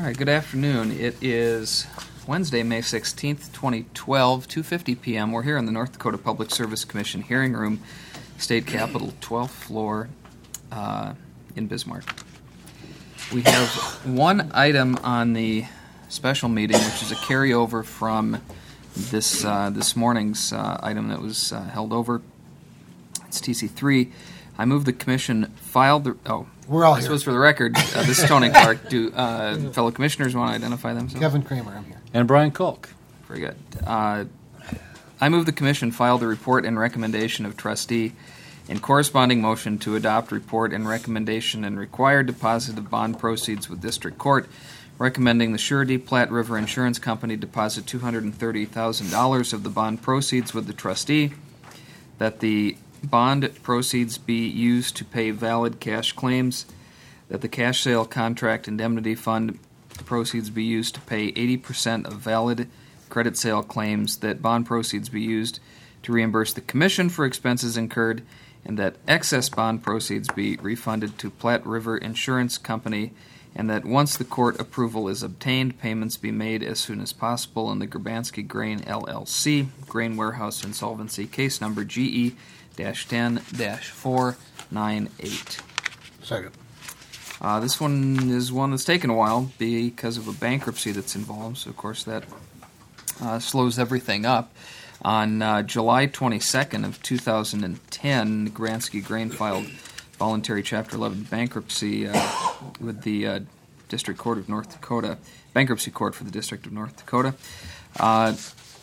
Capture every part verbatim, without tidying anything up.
right, good afternoon. It is Wednesday, May sixteenth, twenty twelve, two fifty p.m. We're here in the North Dakota Public Service Commission hearing room, State Capitol, twelfth floor, uh, in Bismarck. We have one item on the special meeting, which is a carryover from this uh, this morning's uh, item that was uh, held over. It's T C three. I move the commission filed the... Oh, we're all this here. was for the record. Uh, this is Tony Clark. Do uh, fellow commissioners want to identify themselves? Kevin Kramer, I'm here. And Brian Kolk. Very good. Uh, I move the commission file the report and recommendation of trustee and corresponding motion to adopt report and recommendation and required deposit of bond proceeds with district court, recommending the surety Platte River Insurance Company deposit two hundred thirty thousand dollars of the bond proceeds with the trustee, that the bond proceeds be used to pay valid cash claims, that the cash sale contract indemnity fund proceeds be used to pay eighty percent of valid credit sale claims, that bond proceeds be used to reimburse the commission for expenses incurred, and that excess bond proceeds be refunded to Platte River Insurance Company, and that once the court approval is obtained, payments be made as soon as possible in the Grabansky Grain L L C, Grain Warehouse Insolvency, case number G E ten four nine eight. Second. Uh, this one is one that's taken a while because of a bankruptcy that's involved, so of course that uh, slows everything up. On uh, July twenty-second of two thousand ten, Gransky Grain filed voluntary Chapter eleven bankruptcy uh, with the uh, District Court of North Dakota, Bankruptcy Court for the District of North Dakota. Uh,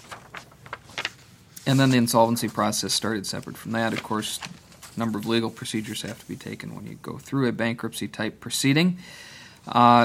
and then the insolvency process started separate from that. Of course, a number of legal procedures have to be taken when you go through a bankruptcy-type proceeding. Uh,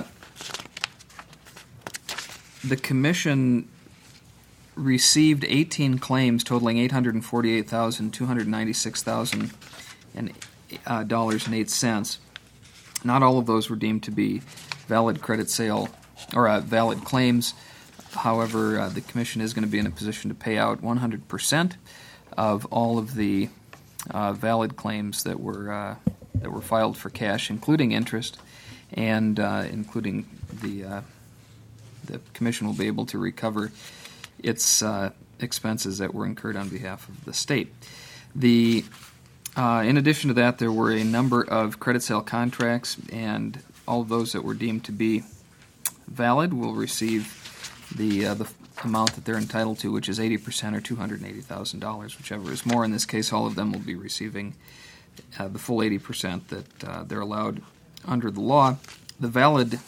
the Commission received eighteen claims totaling eight hundred forty-eight thousand two hundred ninety-six dollars and eight cents. Not all of those were deemed to be valid credit sale or uh, valid claims. However, uh, the Commission is going to be in a position to pay out one hundred percent of all of the uh, valid claims that were uh, that were filed for cash, including interest, and uh, including the uh, the Commission will be able to recover its uh, expenses that were incurred on behalf of the state. The uh, in addition to that, there were a number of credit sale contracts, and all of those that were deemed to be valid will receive the uh, the amount that they're entitled to, which is eighty percent or two hundred eighty thousand dollars, whichever is more. In this case, all of them will be receiving uh, the full eighty percent that uh, they're allowed under the law. The valid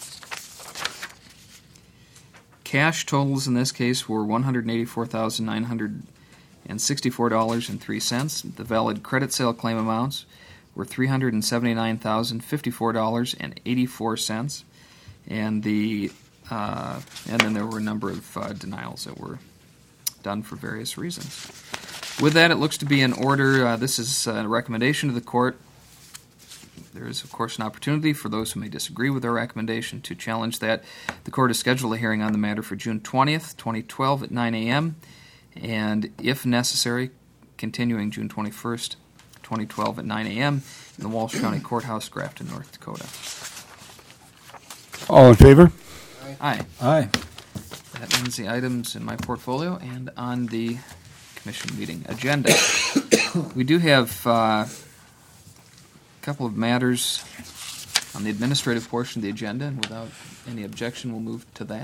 cash totals in this case were one hundred eighty-four thousand nine hundred sixty-four dollars and three cents. The valid credit sale claim amounts were three hundred seventy-nine thousand fifty-four dollars and eighty-four cents. And the uh, and then there were a number of uh, denials that were done for various reasons. With that, it looks to be in order. Uh, this is a recommendation to the court. There is, of course, an opportunity for those who may disagree with our recommendation to challenge that. The court has scheduled a hearing on the matter for June twentieth, twenty twelve at nine a.m. and, if necessary, continuing June twenty-first, twenty twelve at nine a.m. in the Walsh County Courthouse, Grafton, North Dakota. All in favor? Aye. Aye. That ends the items in my portfolio and on the commission meeting agenda. We do have uh, a couple of matters on the administrative portion of the agenda, and without any objection, we'll move to that.